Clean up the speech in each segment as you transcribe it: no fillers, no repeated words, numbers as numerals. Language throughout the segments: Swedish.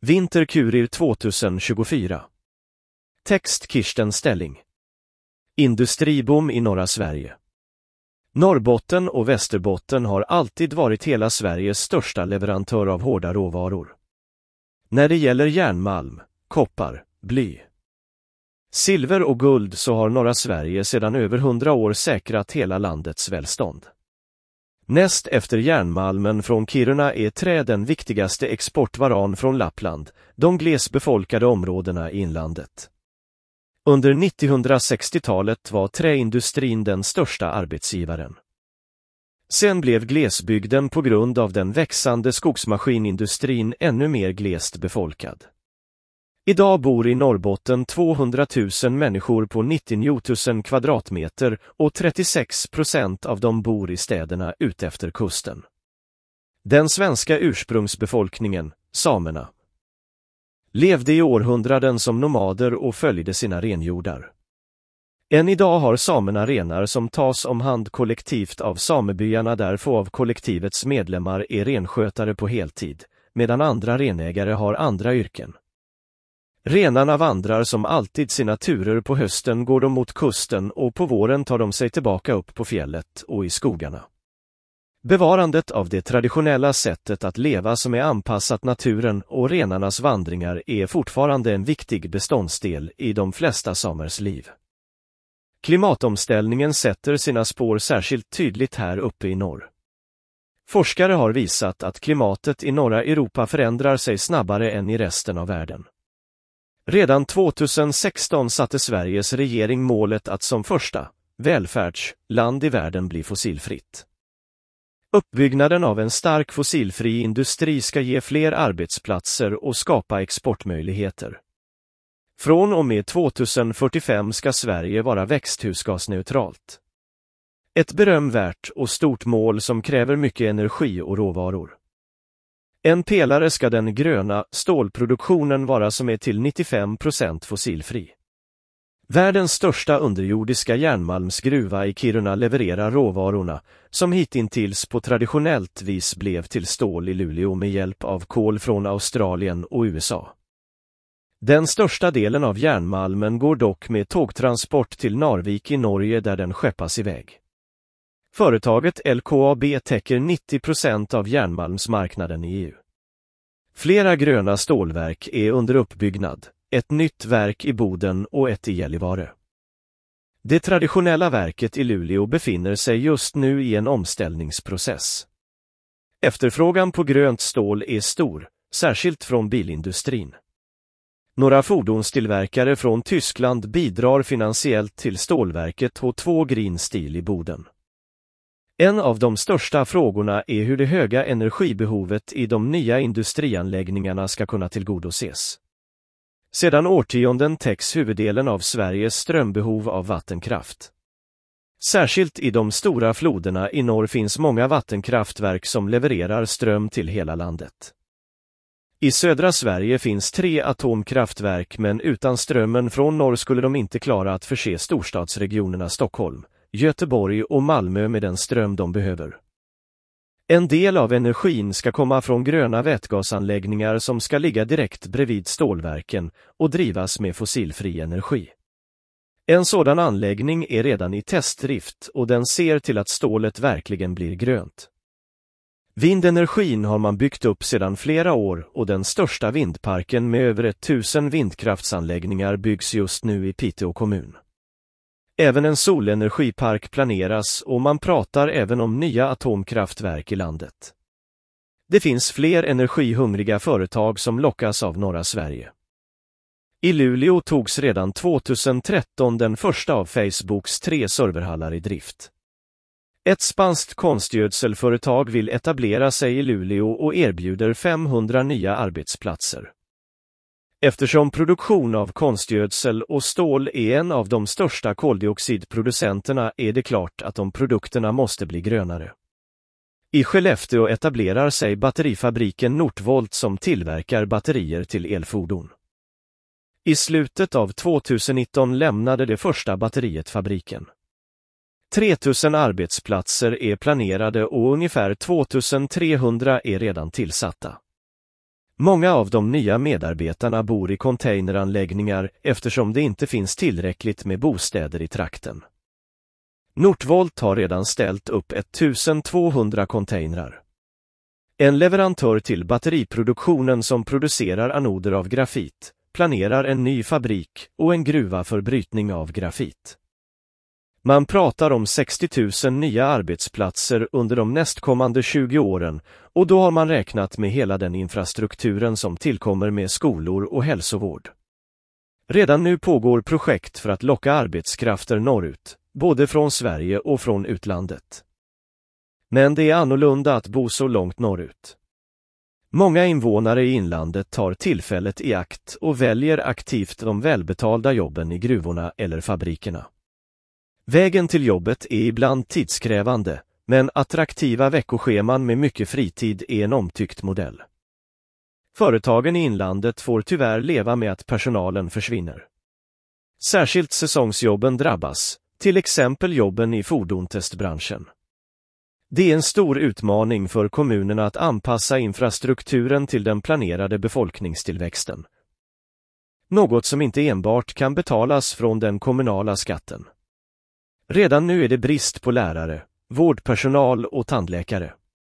Vinterkurir 2024. Text Kirsten Stelling. Industriboom i norra Sverige. Norrbotten och Västerbotten har alltid varit hela Sveriges största leverantör av hårda råvaror. När det gäller järnmalm, koppar, bly, silver och guld så har norra Sverige sedan över 100 år säkrat hela landets välstånd. Näst efter järnmalmen från Kiruna är trä den viktigaste exportvaran från Lappland, de glesbefolkade områdena i inlandet. Under 1960-talet var träindustrin den största arbetsgivaren. Sen blev glesbygden på grund av den växande skogsmaskinindustrin ännu mer glest befolkad. Idag bor i Norrbotten 200 000 människor på 99 000 kvadratmeter och 36% av dem bor i städerna utefter kusten. Den svenska ursprungsbefolkningen, samerna, levde i århundraden som nomader och följde sina renhjordar. Än idag har samerna renar som tas om hand kollektivt av samebyarna där få av kollektivets medlemmar är renskötare på heltid, medan andra renägare har andra yrken. Renarna vandrar som alltid sina turer, på hösten går de mot kusten och på våren tar de sig tillbaka upp på fjället och i skogarna. Bevarandet av det traditionella sättet att leva som är anpassat naturen och renarnas vandringar är fortfarande en viktig beståndsdel i de flesta samers liv. Klimatomställningen sätter sina spår särskilt tydligt här uppe i norr. Forskare har visat att klimatet i norra Europa förändrar sig snabbare än i resten av världen. Redan 2016 satte Sveriges regering målet att som första välfärdsland i världen bli fossilfritt. Uppbyggnaden av en stark fossilfri industri ska ge fler arbetsplatser och skapa exportmöjligheter. Från och med 2045 ska Sverige vara växthusgasneutralt. Ett berömvärt och stort mål som kräver mycket energi och råvaror. En pelare ska den gröna stålproduktionen vara som är till 95% fossilfri. Världens största underjordiska järnmalmsgruva i Kiruna levererar råvarorna, som hitintills på traditionellt vis blev till stål i Luleå med hjälp av kol från Australien och USA. Den största delen av järnmalmen går dock med tågtransport till Narvik i Norge där den skeppas iväg. Företaget LKAB täcker 90% av järnmalmsmarknaden i EU. Flera gröna stålverk är under uppbyggnad, ett nytt verk i Boden och ett i Gällivare. Det traditionella verket i Luleå befinner sig just nu i en omställningsprocess. Efterfrågan på grönt stål är stor, särskilt från bilindustrin. Några fordonstillverkare från Tyskland bidrar finansiellt till stålverket H2 Green Steel i Boden. En av de största frågorna är hur det höga energibehovet i de nya industrianläggningarna ska kunna tillgodoses. Sedan årtionden täcks huvuddelen av Sveriges strömbehov av vattenkraft. Särskilt i de stora floderna i norr finns många vattenkraftverk som levererar ström till hela landet. I södra Sverige finns 3 atomkraftverk, men utan strömmen från norr skulle de inte klara att förse storstadsregionerna Stockholm, Göteborg och Malmö med den ström de behöver. En del av energin ska komma från gröna vätgasanläggningar som ska ligga direkt bredvid stålverken och drivas med fossilfri energi. En sådan anläggning är redan i testdrift och den ser till att stålet verkligen blir grönt. Vindenergin har man byggt upp sedan flera år och den största vindparken med över 1000 vindkraftsanläggningar byggs just nu i Piteå kommun. Även en solenergipark planeras och man pratar även om nya atomkraftverk i landet. Det finns fler energihungriga företag som lockas av norra Sverige. I Luleå togs redan 2013 den första av Facebooks 3 serverhallar i drift. Ett spanskt konstgödselföretag vill etablera sig i Luleå och erbjuder 500 nya arbetsplatser. Eftersom produktion av konstgödsel och stål är en av de största koldioxidproducenterna är det klart att de produkterna måste bli grönare. I Skellefteå etablerar sig batterifabriken Northvolt som tillverkar batterier till elfordon. I slutet av 2019 lämnade det första batteriet fabriken. 3000 arbetsplatser är planerade och ungefär 2300 är redan tillsatta. Många av de nya medarbetarna bor i containeranläggningar eftersom det inte finns tillräckligt med bostäder i trakten. Northvolt har redan ställt upp 1200 containrar. En leverantör till batteriproduktionen som producerar anoder av grafit planerar en ny fabrik och en gruva för brytning av grafit. Man pratar om 60 000 nya arbetsplatser under de nästkommande 20 åren, och då har man räknat med hela den infrastrukturen som tillkommer med skolor och hälsovård. Redan nu pågår projekt för att locka arbetskrafter norrut, både från Sverige och från utlandet. Men det är annorlunda att bo så långt norrut. Många invånare i inlandet tar tillfället i akt och väljer aktivt de välbetalda jobben i gruvorna eller fabrikerna. Vägen till jobbet är ibland tidskrävande, men attraktiva veckoscheman med mycket fritid är en omtyckt modell. Företagen i inlandet får tyvärr leva med att personalen försvinner. Särskilt säsongsjobben drabbas, till exempel jobben i fordontestbranschen. Det är en stor utmaning för kommunerna att anpassa infrastrukturen till den planerade befolkningstillväxten. Något som inte enbart kan betalas från den kommunala skatten. Redan nu är det brist på lärare, vårdpersonal och tandläkare.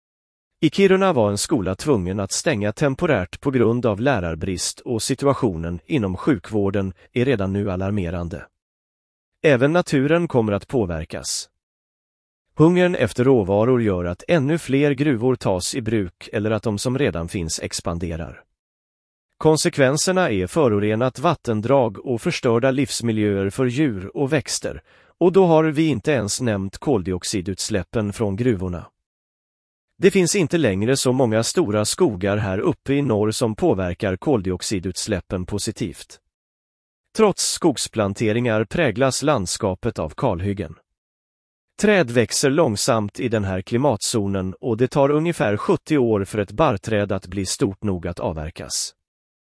I Kiruna var en skola tvungen att stänga temporärt på grund av lärarbrist, och situationen inom sjukvården är redan nu alarmerande. Även naturen kommer att påverkas. Hungern efter råvaror gör att ännu fler gruvor tas i bruk eller att de som redan finns expanderar. Konsekvenserna är förorenat vattendrag och förstörda livsmiljöer för djur och växter, och då har vi inte ens nämnt koldioxidutsläppen från gruvorna. Det finns inte längre så många stora skogar här uppe i norr som påverkar koldioxidutsläppen positivt. Trots skogsplanteringar präglas landskapet av kalhyggen. Träd växer långsamt i den här klimatzonen, och det tar ungefär 70 år för ett barrträd att bli stort nog att avverkas.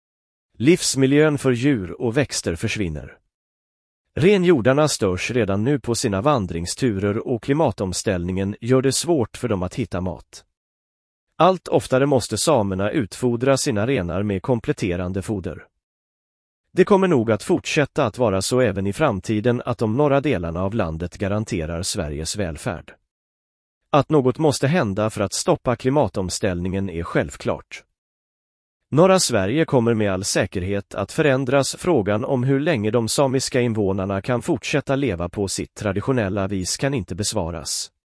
Livsmiljön för djur och växter försvinner. Renhjordarna störs redan nu på sina vandringsturer, och klimatomställningen gör det svårt för dem att hitta mat. Allt oftare måste samerna utfodra sina renar med kompletterande foder. Det kommer nog att fortsätta att vara så även i framtiden att de norra delarna av landet garanterar Sveriges välfärd. Att något måste hända för att stoppa klimatomställningen är självklart. Norra Sverige kommer med all säkerhet att förändras. Frågan om hur länge de samiska invånarna kan fortsätta leva på sitt traditionella vis kan inte besvaras.